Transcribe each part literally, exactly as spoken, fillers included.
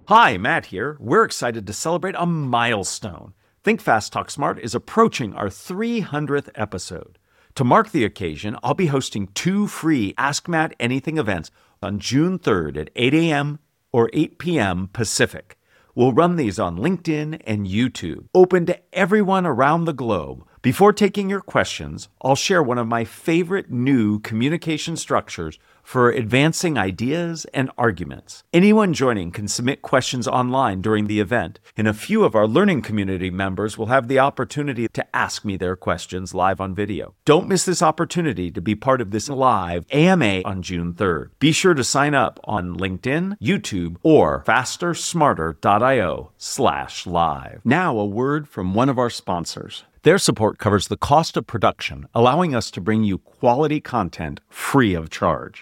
Hi, Matt here. We're excited to celebrate a milestone. Think Fast, Talk Smart is approaching our three hundredth episode. To mark the occasion, I'll be hosting two free Ask Matt Anything events on June third at eight a.m. or eight p.m. Pacific. We'll run these on LinkedIn and YouTube, open to everyone around the globe. Before taking your questions, I'll share one of my favorite new communication structures for advancing ideas and arguments. Anyone joining can submit questions online during the event, and a few of our learning community members will have the opportunity to ask me their questions live on video. Don't miss this opportunity to be part of this live A M A on June third. Be sure to sign up on LinkedIn, YouTube, or fastersmarter.io slash live. Now a word from one of our sponsors. Their support covers the cost of production, allowing us to bring you quality content free of charge.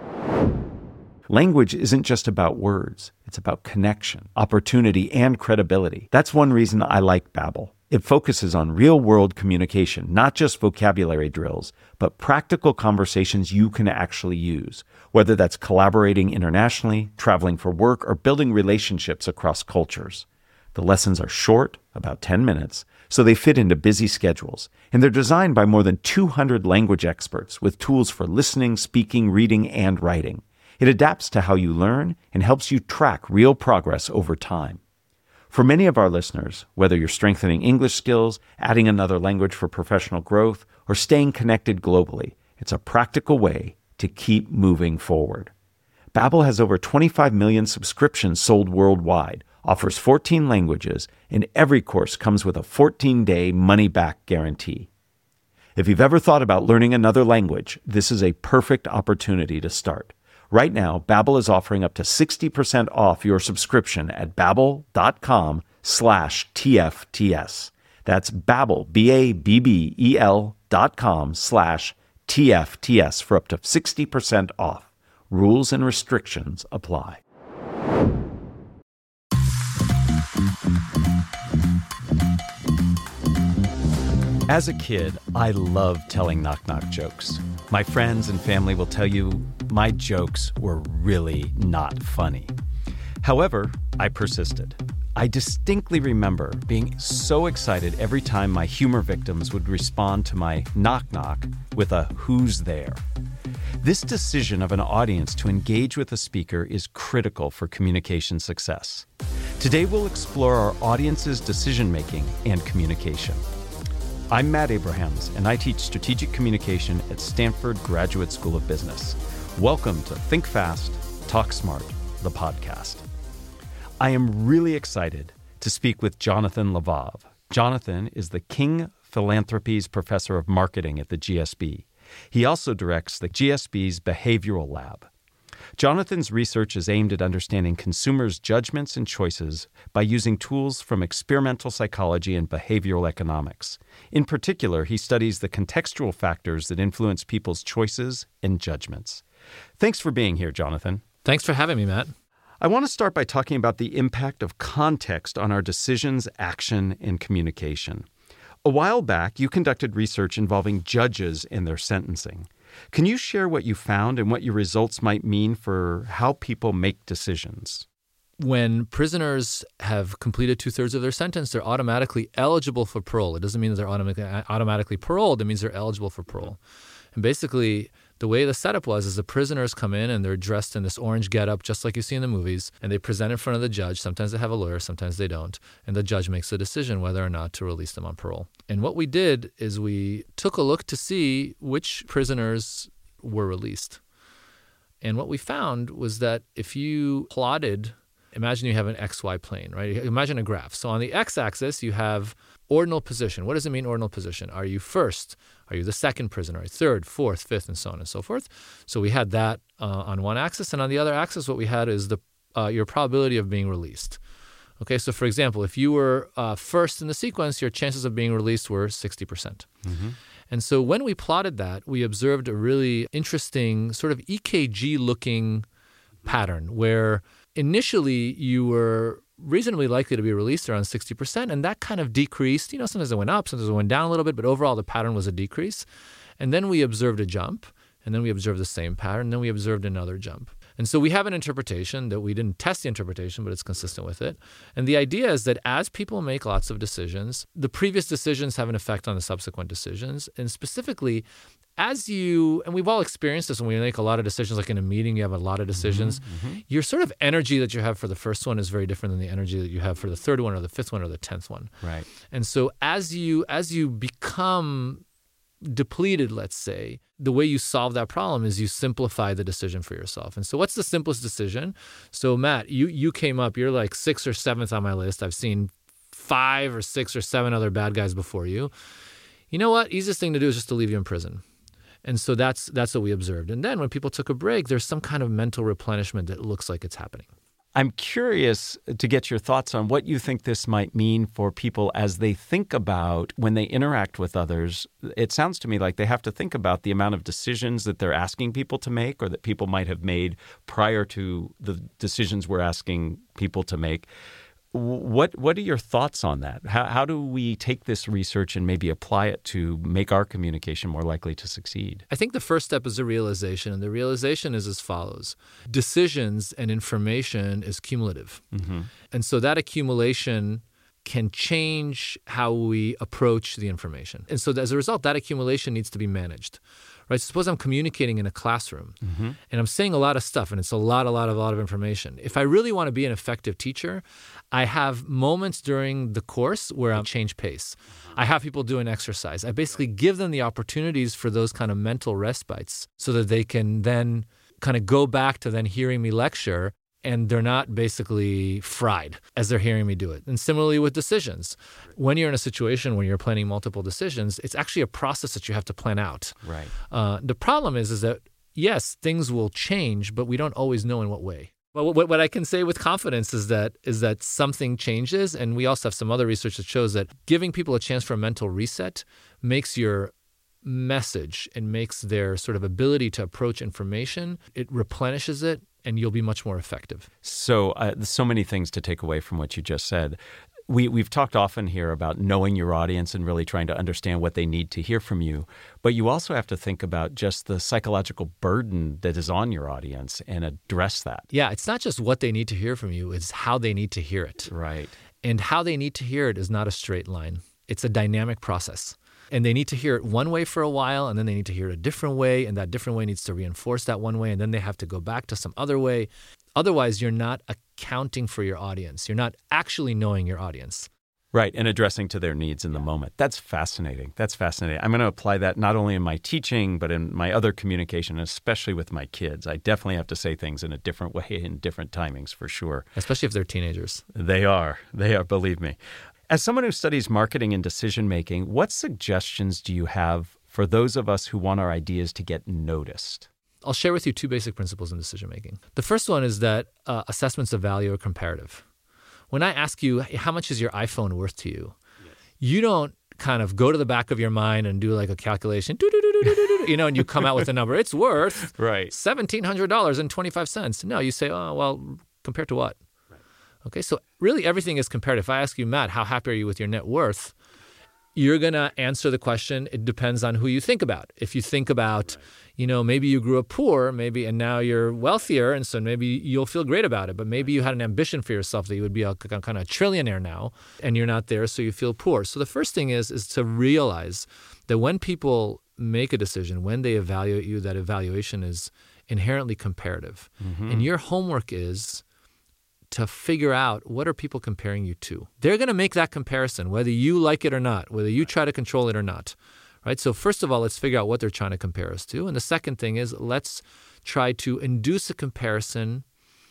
Language isn't just about words. It's about connection, opportunity, and credibility. That's one reason I like Babbel. It focuses on real-world communication, not just vocabulary drills, but practical conversations you can actually use, whether that's collaborating internationally, traveling for work, or building relationships across cultures. The lessons are short, about ten minutes, so they fit into busy schedules, and they're designed by more than two hundred language experts with tools for listening, speaking, reading, and writing. It adapts to how you learn and helps you track real progress over time. For many of our listeners, whether you're strengthening English skills, adding another language for professional growth, or staying connected globally, it's a practical way to keep moving forward. Babbel has over twenty-five million subscriptions sold worldwide, offers fourteen languages, and every course comes with a fourteen-day money-back guarantee. If you've ever thought about learning another language, this is a perfect opportunity to start. Right now, Babbel is offering up to sixty percent off your subscription at babbel.com slash TFTS. That's Babbel, B-A-B-B-E-L dot com slash TFTS for up to sixty percent off. Rules and restrictions apply. As a kid, I loved telling knock-knock jokes. My friends and family will tell you my jokes were really not funny. However, I persisted. I distinctly remember being so excited every time my humor victims would respond to my knock-knock with a "who's there?" This decision of an audience to engage with a speaker is critical for communication success. Today, we'll explore our audience's decision-making and communication. I'm Matt Abrahams, and I teach strategic communication at Stanford Graduate School of Business. Welcome to Think Fast, Talk Smart, the podcast. I am really excited to speak with Jonathan Lavov. Jonathan is the King Philanthropies Professor of Marketing at the G S B. He also directs the G S B's Behavioral Lab. Jonathan's research is aimed at understanding consumers' judgments and choices by using tools from experimental psychology and behavioral economics. In particular, he studies the contextual factors that influence people's choices and judgments. Thanks for being here, Jonathan. Thanks for having me, Matt. I want to start by talking about the impact of context on our decisions, action, and communication. A while back, you conducted research involving judges and their sentencing. Can you share what you found and what your results might mean for how people make decisions? When prisoners have completed two-thirds of their sentence, they're automatically eligible for parole. It doesn't mean that they're automatically, automatically paroled. It means they're eligible for parole. And basically, the way the setup was is the prisoners come in and they're dressed in this orange getup, just like you see in the movies, and they present in front of the judge. Sometimes they have a lawyer, sometimes they don't. And the judge makes the decision whether or not to release them on parole. And what we did is we took a look to see which prisoners were released. And what we found was that if you plotted, imagine you have an X Y plane, right? Imagine a graph. So on the X-axis, you have ordinal position. What does it mean, ordinal position? Are you first? Are you the second prisoner? Third, fourth, fifth, and so on and so forth? So we had that uh, on one axis. And on the other axis, what we had is the uh, your probability of being released. Okay, so for example, if you were uh, first in the sequence, your chances of being released were sixty percent. Mm-hmm. And so when we plotted that, we observed a really interesting sort of E K G-looking pattern where initially you were reasonably likely to be released around sixty percent, and that kind of decreased. You know, sometimes it went up, sometimes it went down a little bit, but overall the pattern was a decrease. And then we observed a jump, and then we observed the same pattern, and then we observed another jump. And so we have an interpretation that we didn't test the interpretation, but it's consistent with it. And the idea is that as people make lots of decisions, the previous decisions have an effect on the subsequent decisions. And specifically, as you, and we've all experienced this when we make a lot of decisions, like in a meeting, you have a lot of decisions. Mm-hmm, mm-hmm. Your sort of energy that you have for the first one is very different than the energy that you have for the third one or the fifth one or the tenth one. Right. And so as you as you become depleted, let's say, the way you solve that problem is you simplify the decision for yourself. And so what's the simplest decision? So Matt, you you came up, you're like sixth or seventh on my list. I've seen five or six or seven other bad guys before you. You know what? Easiest thing to do is just to leave you in prison. And so that's that's what we observed. And then when people took a break, there's some kind of mental replenishment that looks like it's happening. I'm curious to get your thoughts on what you think this might mean for people as they think about when they interact with others. It sounds to me like they have to think about the amount of decisions that they're asking people to make or that people might have made prior to the decisions we're asking people to make. What what are your thoughts on that? How how do we take this research and maybe apply it to make our communication more likely to succeed? I think the first step is a realization, and the realization is as follows. Decisions and information is cumulative. Mm-hmm. And so that accumulation can change how we approach the information. And so as a result, that accumulation needs to be managed. Right? Suppose I'm communicating in a classroom mm-hmm. and I'm saying a lot of stuff and it's a lot, a lot, a lot of information. If I really want to be an effective teacher, I have moments during the course where I change pace. I have people do an exercise. I basically give them the opportunities for those kind of mental respites so that they can then kind of go back to then hearing me lecture and they're not basically fried as they're hearing me do it. And similarly with decisions. When you're in a situation where you're planning multiple decisions, it's actually a process that you have to plan out. Right. Uh, the problem is, is that, yes, things will change, but we don't always know in what way. Well, what, what I can say with confidence is that is that something changes, and we also have some other research that shows that giving people a chance for a mental reset makes your message and makes their sort of ability to approach information, it replenishes it, and you'll be much more effective. So uh, there's so many things to take away from what you just said. We, we've talked often here about knowing your audience and really trying to understand what they need to hear from you. But you also have to think about just the psychological burden that is on your audience and address that. Yeah, it's not just what they need to hear from you, it's how they need to hear it. Right. And how they need to hear it is not a straight line. It's a dynamic process. And they need to hear it one way for a while, and then they need to hear it a different way, and that different way needs to reinforce that one way, and then they have to go back to some other way. Otherwise, you're not accounting for your audience. You're not actually knowing your audience. Right, and addressing to their needs in the moment. That's fascinating. That's fascinating. I'm going to apply that not only in my teaching, but in my other communication, especially with my kids. I definitely have to say things in a different way in different timings, for sure. Especially if they're teenagers. They are. They are, believe me. As someone who studies marketing and decision-making, what suggestions do you have for those of us who want our ideas to get noticed? I'll share with you two basic principles in decision-making. The first one is that uh, assessments of value are comparative. When I ask you, hey, how much is your iPhone worth to you? Yes. You don't kind of go to the back of your mind and do like a calculation, you know, and you come out with a number. It's worth right. one thousand seven hundred dollars and twenty-five cents. No, you say, oh, well, compared to what? Okay, so really everything is comparative. If I ask you, Matt, how happy are you with your net worth? You're going to answer the question, it depends on who you think about. If you think about, right. you know, maybe you grew up poor, maybe, and now you're wealthier, and so maybe you'll feel great about it. But maybe you had an ambition for yourself that you would be a, a kind of trillionaire now, and you're not there, so you feel poor. So the first thing is, is to realize that when people make a decision, when they evaluate you, that evaluation is inherently comparative. Mm-hmm. And your homework is to figure out what are people comparing you to. They're going to make that comparison, whether you like it or not, whether you try to control it or not, right? So first of all, let's figure out what they're trying to compare us to. And the second thing is let's try to induce a comparison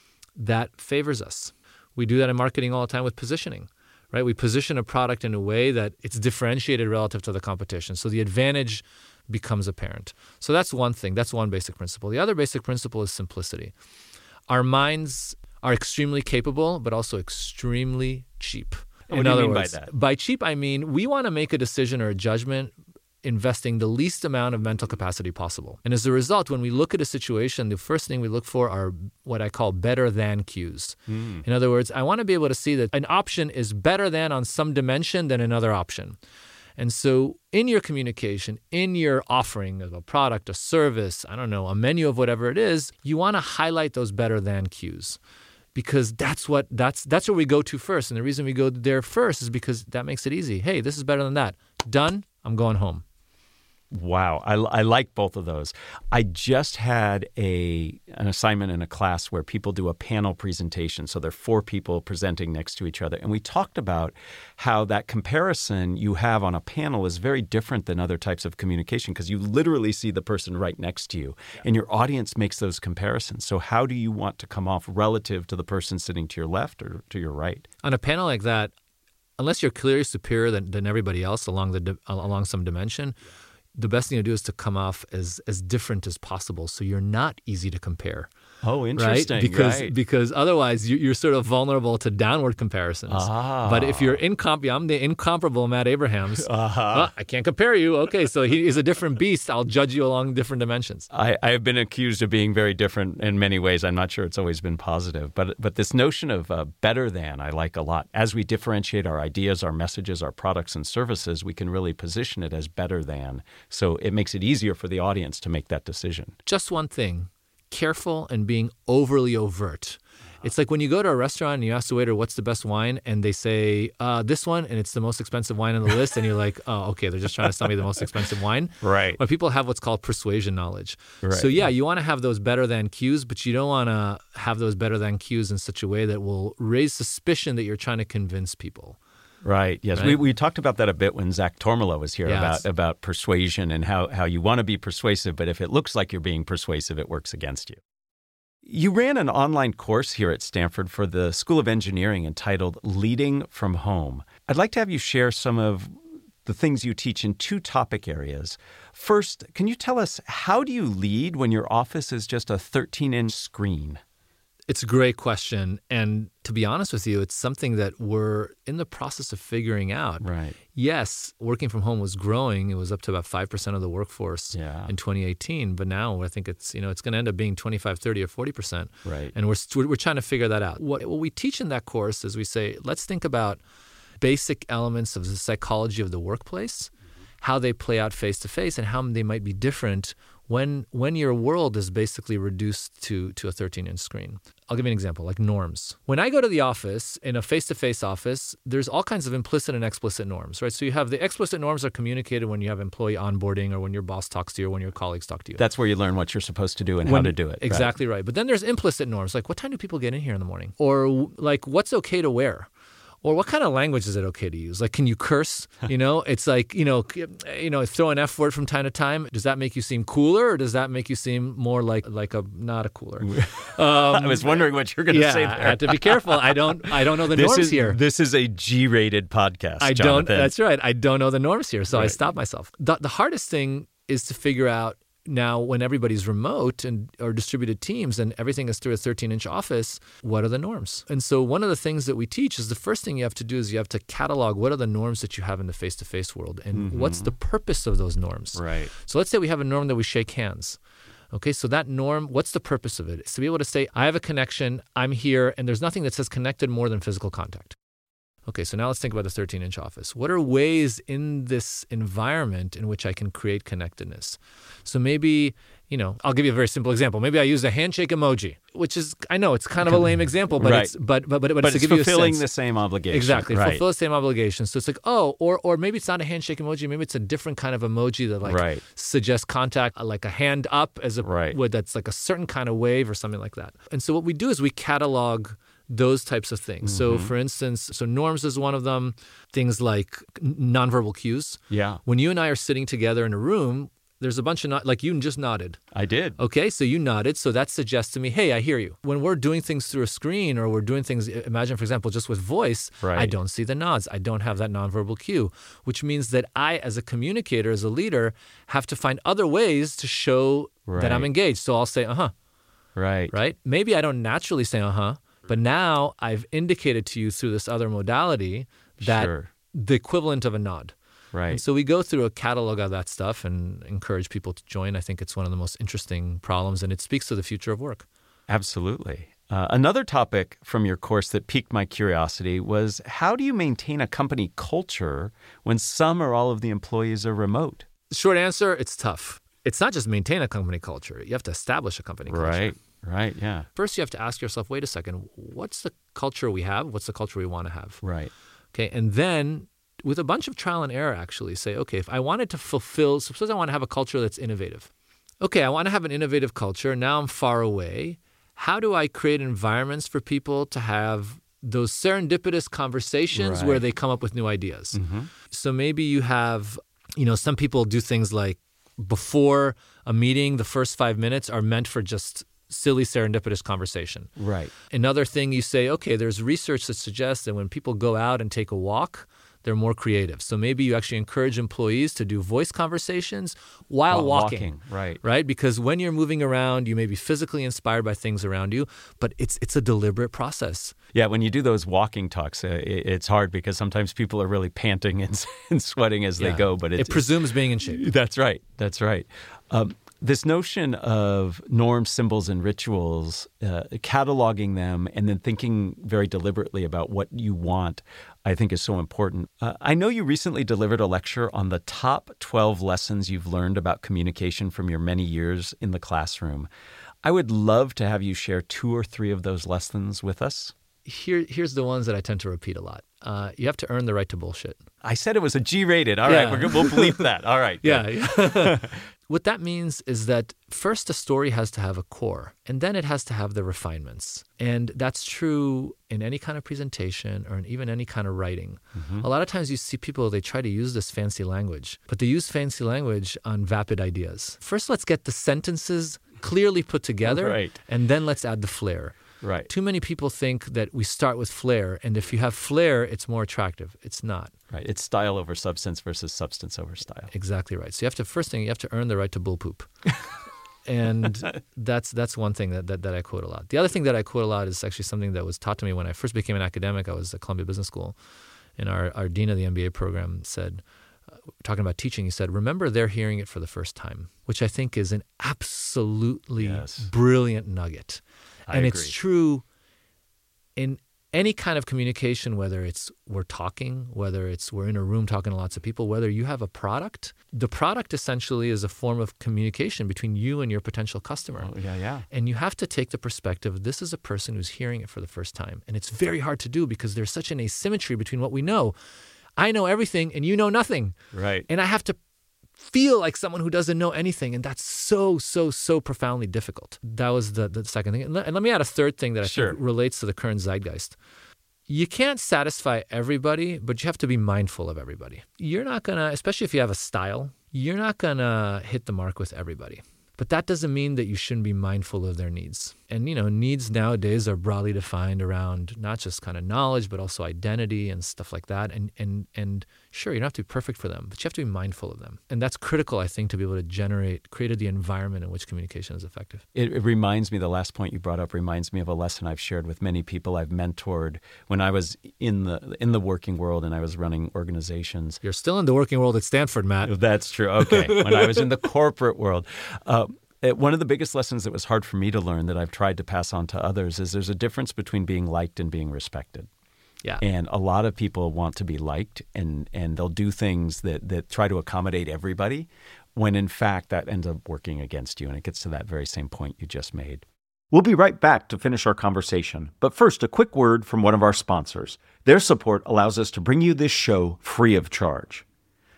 that favors us. We do that in marketing all the time with positioning, right? We position a product in a way that it's differentiated relative to the competition. So the advantage becomes apparent. So that's one thing. That's one basic principle. The other basic principle is simplicity. Our minds are extremely capable, but also extremely cheap. In what do you mean words, by that? By cheap, I mean we want to make a decision or a judgment investing the least amount of mental capacity possible. And as a result, when we look at a situation, the first thing we look for are what I call better than cues. Mm. In other words, I want to be able to see that an option is better than on some dimension than another option. And so in your communication, in your offering of a product, a service, I don't know, a menu of whatever it is, you want to highlight those better than cues. Because that's what that's that's where we go to first. And the reason we go there first is because that makes it easy. Hey, this is better than that. Done. I'm going home. Wow. I, I like both of those. I just had a an assignment in a class where people do a panel presentation. So there are four people presenting next to each other. And we talked about how that comparison you have on a panel is very different than other types of communication because you literally see the person right next to you. Yeah. And your audience makes those comparisons. So how do you want to come off relative to the person sitting to your left or to your right? On a panel like that, unless you're clearly superior than, than everybody else along the along some dimension, yeah. the best thing to do is to come off as as different as possible so you're not easy to compare. Oh, interesting. Right? Because, right. because otherwise you, you're sort of vulnerable to downward comparisons. Ah. But if you're incomp- I'm the incomparable Matt Abrahams. Uh-huh. Well, I can't compare you. Okay, so he is a different beast. I'll judge you along different dimensions. I, I have been accused of being very different in many ways. I'm not sure it's always been positive. But but this notion of uh, better than I like a lot. As we differentiate our ideas, our messages, our products and services, we can really position it as better than. So it makes it easier for the audience to make that decision. Just one thing. Careful and being overly overt. It's like when you go to a restaurant and you ask the waiter, what's the best wine? And they say, uh, this one, and it's the most expensive wine on the list. And you're like, oh, okay, they're just trying to sell me the most expensive wine. Right. But people have what's called persuasion knowledge. Right. So yeah, you want to have those better than cues, but you don't want to have those better than cues in such a way that will raise suspicion that you're trying to convince people. Right. Yes. Right? We we talked about that a bit when Zach Tormolo was here yeah, about, about persuasion and how, how you want to be persuasive, but if it looks like you're being persuasive, it works against you. You ran an online course here at Stanford for the School of Engineering entitled Leading from Home. I'd like to have you share some of the things you teach in two topic areas. First, can you tell us how do you lead when your office is just a thirteen-inch screen? It's a great question. And to be honest with you, it's something that we're in the process of figuring out. Right. Yes, working from home was growing. It was up to about five percent of the workforce yeah. in twenty eighteen. But now I think it's, you know, it's going to end up being twenty-five, thirty, or forty percent. Right. And we're, we're trying to figure that out. What, what we teach in that course is we say, let's think about basic elements of the psychology of the workplace, how they play out face-to-face, and how they might be different when when your world is basically reduced to, to a thirteen-inch screen. I'll give you an example, like norms. When I go to the office, in a face-to-face office, there's all kinds of implicit and explicit norms, right? So you have the explicit norms are communicated when you have employee onboarding or when your boss talks to you or when your colleagues talk to you. That's where you learn what you're supposed to do and when, how to do it. Exactly right. right. But then there's implicit norms, like what time do people get in here in the morning? Or like what's okay to wear? Or what kind of language is it okay to use? Like, can you curse? You know, it's like, you know, you know, throw an F word from time to time. Does that make you seem cooler, or does that make you seem more like like a not a cooler? Um, I was wondering what you're going to yeah, say there. I have to be careful. I don't I don't know the this norms is, here. This is a G-rated podcast. I Jonathan. don't. That's right. I don't know the norms here, so right. I stop myself. The, the hardest thing is to figure out. Now, when everybody's remote and or distributed teams and everything is through a thirteen-inch office, what are the norms? And so one of the things that we teach is the first thing you have to do is you have to catalog what are the norms that you have in the face-to-face world and mm-hmm. what's the purpose of those norms. Right. So let's say we have a norm that we shake hands. Okay, so that norm, what's the purpose of it? It's to be able to say, I have a connection, I'm here, and there's nothing that says connected more than physical contact. Okay, so now let's think about the thirteen-inch office. What are ways in this environment in which I can create connectedness? So maybe, you know, I'll give you a very simple example. Maybe I use a handshake emoji, which is, I know it's kind of a lame example, but right. it's but but but, but, but it's, it's to give fulfilling you a sense. the same obligation. Exactly, right. fulfill the same obligation. So it's like, oh, or or maybe it's not a handshake emoji. Maybe it's a different kind of emoji that like right. suggests contact, like a hand up as a right. would that's like a certain kind of wave or something like that. And so what we do is we catalog those types of things. Mm-hmm. So for instance, so norms is one of them. Things like nonverbal cues. Yeah. When you and I are sitting together in a room, there's a bunch of, nod- like you just nodded. I did. Okay, so you nodded. So that suggests to me, hey, I hear you. When we're doing things through a screen or we're doing things, imagine, for example, just with voice, right. I don't see the nods. I don't have that nonverbal cue, which means that I, as a communicator, as a leader, have to find other ways to show right. that I'm engaged. So I'll say, uh-huh. Right. Right? Maybe I don't naturally say, uh-huh. But now I've indicated to you through this other modality that sure. the equivalent of a nod. Right. And so we go through a catalog of that stuff and encourage people to join. I think it's one of the most interesting problems, and it speaks to the future of work. Absolutely. Uh, another topic from your course that piqued my curiosity was, how do you maintain a company culture when some or all of the employees are remote? Short answer, it's tough. It's not just maintain a company culture. You have to establish a company culture. Right, right, yeah. First, you have to ask yourself, wait a second, what's the culture we have? What's the culture we want to have? Right. Okay, and then with a bunch of trial and error, actually say, okay, if I wanted to fulfill, suppose I want to have a culture that's innovative. Okay, I want to have an innovative culture. Now I'm far away. How do I create environments for people to have those serendipitous conversations Right. where they come up with new ideas? Mm-hmm. So maybe you have, you know, some people do things like before a meeting, the first five minutes are meant for just silly serendipitous conversation. Right. Another thing you say, okay, there's research that suggests that when people go out and take a walk, they're more creative. So maybe you actually encourage employees to do voice conversations while, While walking, walking, right. Right? Because when you're moving around, you may be physically inspired by things around you, but it's it's a deliberate process. Yeah, when you do those walking talks, uh, it, it's hard because sometimes people are really panting and, and sweating as Yeah. they go. But it presumes being in shape. That's right. That's right. Um, this notion of norms, symbols, and rituals, uh, cataloging them and then thinking very deliberately about what you want, I think is so important. Uh, I know you recently delivered a lecture on the top twelve lessons you've learned about communication from your many years in the classroom. I would love to have you share two or three of those lessons with us. Here, here's the ones that I tend to repeat a lot. Uh, you have to earn the right to bullshit. I said it was a G-rated. All Yeah. right, we're good. We'll bleep that. All right. Yeah. yeah. What that means is that first a story has to have a core, and then it has to have the refinements. And that's true in any kind of presentation or in even any kind of writing. Mm-hmm. A lot of times you see people, they try to use this fancy language, but they use fancy language on vapid ideas. First, let's get the sentences clearly put together, Right. and then let's add the flair. Right. Too many people think that we start with flair, and if you have flair, it's more attractive. It's not. Right. It's style over substance versus substance over style. Exactly right. So you have to, first thing, you have to earn the right to bull poop. And that's that's one thing that, that, that I quote a lot. The other thing that I quote a lot is actually something that was taught to me when I first became an academic. I was at Columbia Business School, and our, our dean of the M B A program said, uh, talking about teaching, he said, remember they're hearing it for the first time, which I think is an absolutely Yes. brilliant nugget. I And agree. it's true in any kind of communication, whether it's we're talking, whether it's we're in a room talking to lots of people, whether you have a product, the product essentially is a form of communication between you and your potential customer. Oh, yeah, yeah. And you have to take the perspective, this is a person who's hearing it for the first time. And it's very hard to do because there's such an asymmetry between what we know. I know everything and you know nothing. Right. And I have to feel like someone who doesn't know anything. And that's so, so, so profoundly difficult. That was the, the second thing. And let, and let me add a third thing that I Sure. think relates to the current zeitgeist. You can't satisfy everybody, but you have to be mindful of everybody. You're not going to, especially if you have a style, you're not going to hit the mark with everybody. But that doesn't mean that you shouldn't be mindful of their needs. And, you know, needs nowadays are broadly defined around not just kind of knowledge, but also identity and stuff like that. And and and sure, you don't have to be perfect for them, but you have to be mindful of them. And that's critical, I think, to be able to generate, create the environment in which communication is effective. It, it reminds me, the last point you brought up reminds me of a lesson I've shared with many people I've mentored when I was in the in the working world and I was running organizations. You're still in the working world at Stanford, Matt. That's true. Okay. When I was in the corporate world. Uh, it- one of the biggest lessons that was hard for me to learn that I've tried to pass on to others is there's a difference between being liked and being respected. Yeah. And a lot of people want to be liked, and, and they'll do things that, that try to accommodate everybody, when in fact that ends up working against you. And it gets to that very same point you just made. We'll be right back to finish our conversation. But first, a quick word from one of our sponsors. Their support allows us to bring you this show free of charge.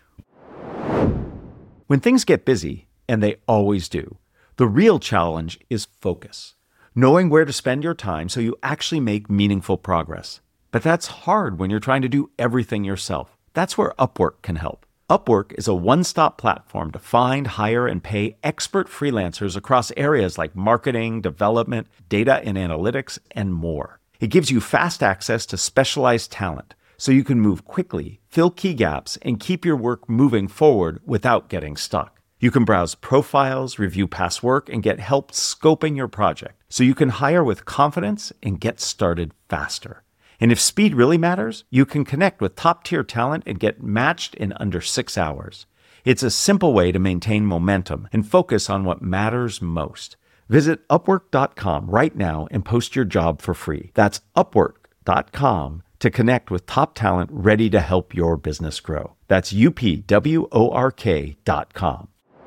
When things get busy, and they always do, the real challenge is focus. Knowing where to spend your time so you actually make meaningful progress. But that's hard when you're trying to do everything yourself. That's where Upwork can help. Upwork is a one-stop platform to find, hire, and pay expert freelancers across areas like marketing, development, data and analytics, and more. It gives you fast access to specialized talent, so you can move quickly, fill key gaps, and keep your work moving forward without getting stuck. You can browse profiles, review past work, and get help scoping your project, so you can hire with confidence and get started faster. And if speed really matters, you can connect with top-tier talent and get matched in under six hours. It's a simple way to maintain momentum and focus on what matters most. Visit upwork dot com right now and post your job for free. That's upwork dot com to connect with top talent ready to help your business grow. That's U P W O R K dot com.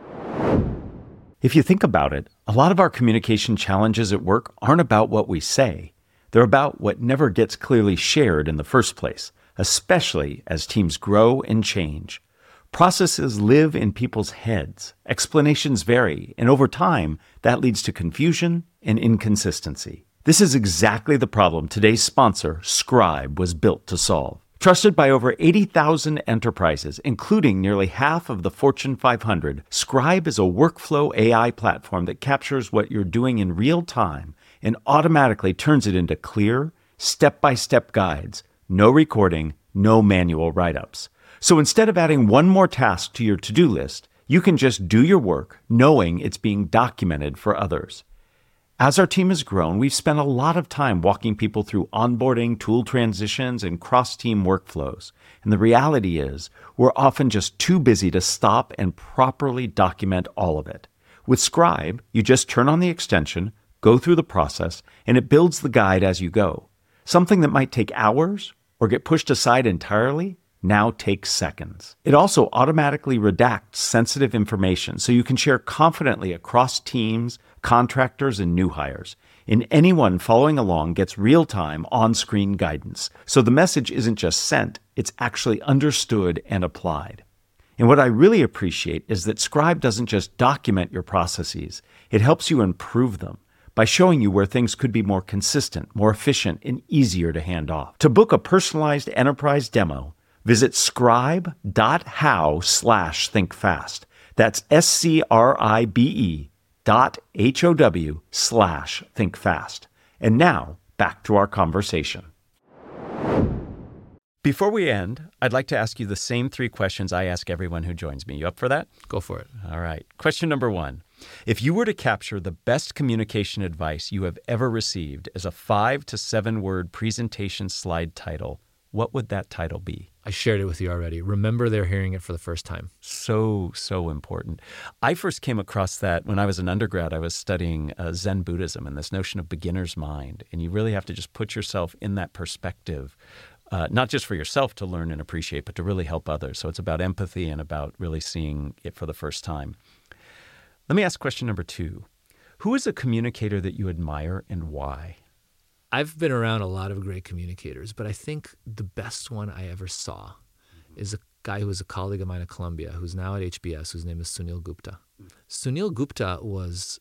If you think about it, a lot of our communication challenges at work aren't about what we say. They're about what never gets clearly shared in the first place, especially as teams grow and change. Processes live in people's heads, explanations vary, and over time, that leads to confusion and inconsistency. This is exactly the problem today's sponsor, Scribe, was built to solve. Trusted by over eighty thousand enterprises, including nearly half of the Fortune five hundred, Scribe is a workflow A I platform that captures what you're doing in real time and automatically turns it into clear, step-by-step guides. No recording, no manual write-ups. So instead of adding one more task to your to-do list, you can just do your work knowing it's being documented for others. As our team has grown, we've spent a lot of time walking people through onboarding, tool transitions, and cross-team workflows. And the reality is, we're often just too busy to stop and properly document all of it. With Scribe, you just turn on the extension, go through the process, and it builds the guide as you go. Something that might take hours or get pushed aside entirely now takes seconds. It also automatically redacts sensitive information so you can share confidently across teams, contractors, and new hires. And anyone following along gets real-time on-screen guidance. So the message isn't just sent, it's actually understood and applied. And what I really appreciate is that Scribe doesn't just document your processes, it helps you improve them by showing you where things could be more consistent, more efficient, and easier to hand off. To book a personalized enterprise demo, visit scribe.how slash thinkfast. That's S-C-R-I-B-E dot H-O-W slash thinkfast. And now, back to our conversation. Before we end, I'd like to ask you the same three questions I ask everyone who joins me. You up for that? Go for it. All right. Question number one. If you were to capture the best communication advice you have ever received as a five to seven word presentation slide title, what would that title be? I shared it with you already. Remember, they're hearing it for the first time. So, so important. I first came across that when I was an undergrad. I was studying uh, Zen Buddhism and this notion of beginner's mind. And you really have to just put yourself in that perspective, uh, not just for yourself to learn and appreciate, but to really help others. So it's about empathy and about really seeing it for the first time. Let me ask question number two. Who is a communicator that you admire and why? I've been around a lot of great communicators, but I think the best one I ever saw is a guy who was a colleague of mine at Columbia, who's now at H B S, whose name is Sunil Gupta. Sunil Gupta was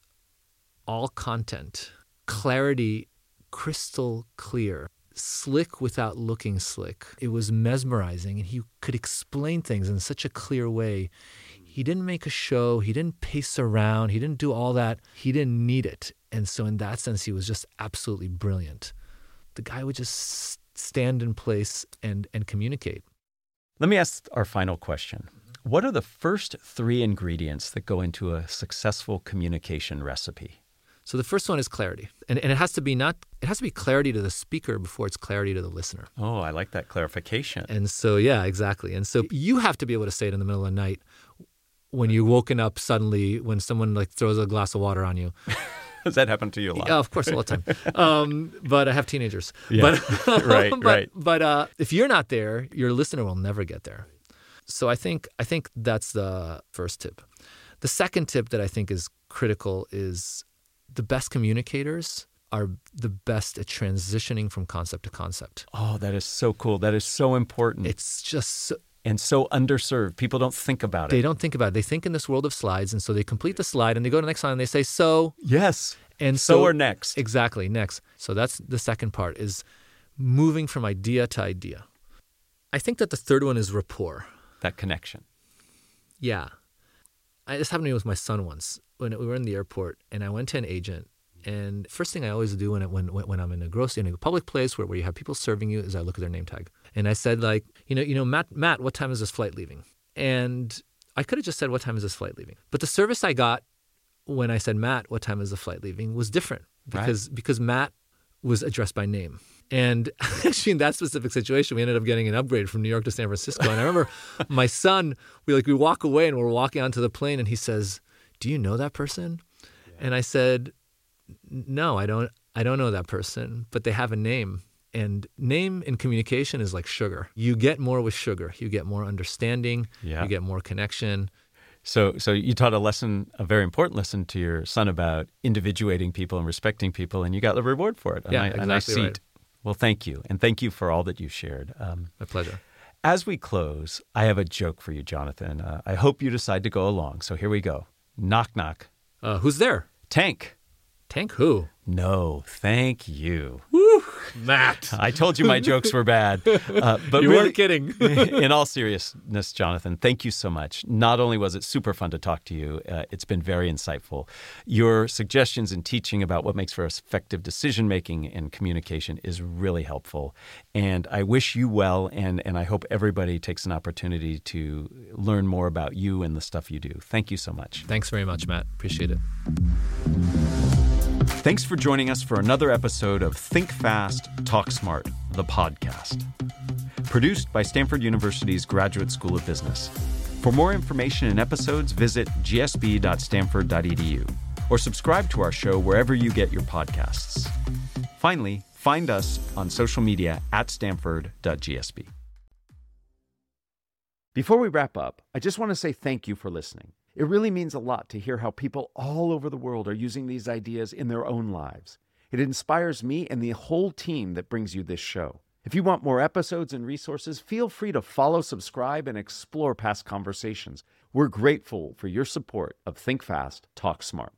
all content, clarity, crystal clear, slick without looking slick. It was mesmerizing, and he could explain things in such a clear way. He didn't make a show. He didn't pace around. He didn't do all that. He didn't need it. And so in that sense, he was just absolutely brilliant. The guy would just stand in place and, and communicate. Let me ask our final question. What are the first three ingredients that go into a successful communication recipe? So the first one is clarity. And, and it has to be not, it has to be clarity to the speaker before it's clarity to the listener. Oh, I like that clarification. And so, yeah, exactly. And so you have to be able to say it in the middle of the night when you're woken up suddenly, when someone like throws a glass of water on you. Does that happen to you a lot? Yeah, of course, all the time. Um, but I have teenagers. Yeah. But, right, but, right. But uh, if you're not there, your listener will never get there. So I think I think that's the first tip. The second tip that I think is critical is the best communicators are the best at transitioning from concept to concept. Oh, that is so cool. That is so important. It's just so, and so underserved. People don't think about it. They don't think about it. They think in this world of slides, and so they complete the slide, and they go to the next slide, and they say, so. Yes. And so, so or next. Exactly, next. So that's the second part, is moving from idea to idea. I think that the third one is rapport. That connection. Yeah. I, this happened to me with my son once. When we were in the airport, and I went to an agent, and first thing I always do when it, when when I'm in a grocery, in a public place where, where you have people serving you, is I look at their name tag. And I said, like, you know, you know, Matt, Matt, what time is this flight leaving? And I could have just said, what time is this flight leaving? But the service I got when I said, Matt, what time is the flight leaving, was different because right. because Matt was addressed by name. And actually in that specific situation, we ended up getting an upgrade from New York to San Francisco. And I remember my son, we like we walk away and we're walking onto the plane, and he says, do you know that person? Yeah. And I said, no, I don't. I don't know that person, but they have a name. And name in communication is like sugar. You get more with sugar. You get more understanding. Yeah. You get more connection. So so you taught a lesson, a very important lesson to your son about individuating people and respecting people, and you got the reward for it. A, Yeah, ni- exactly a nice seat. right. Well, thank you. And thank you for all that you shared. Um, My pleasure. as we close, I have a joke for you, Jonathan. Uh, I hope you decide to go along. So here we go. Knock, knock. Uh, who's there? Tank. Tank who? No, thank you. Woo, Matt. I told you my jokes were bad. Uh, but You really, weren't kidding. in all seriousness, Jonathan, thank you so much. Not only was it super fun to talk to you, uh, it's been very insightful. Your suggestions and teaching about what makes for effective decision-making and communication is really helpful. And I wish you well, and, and I hope everybody takes an opportunity to learn more about you and the stuff you do. Thank you so much. Thanks very much, Matt. Appreciate it. Thanks for joining us for another episode of Think Fast, Talk Smart, the podcast. Produced by Stanford University's Graduate School of Business. For more information and episodes, visit g s b dot stanford dot e d u or subscribe to our show wherever you get your podcasts. Finally, find us on social media at stanford dot g s b. Before we wrap up, I just want to say thank you for listening. It really means a lot to hear how people all over the world are using these ideas in their own lives. It inspires me and the whole team that brings you this show. If you want more episodes and resources, feel free to follow, subscribe, and explore past conversations. We're grateful for your support of Think Fast, Talk Smart.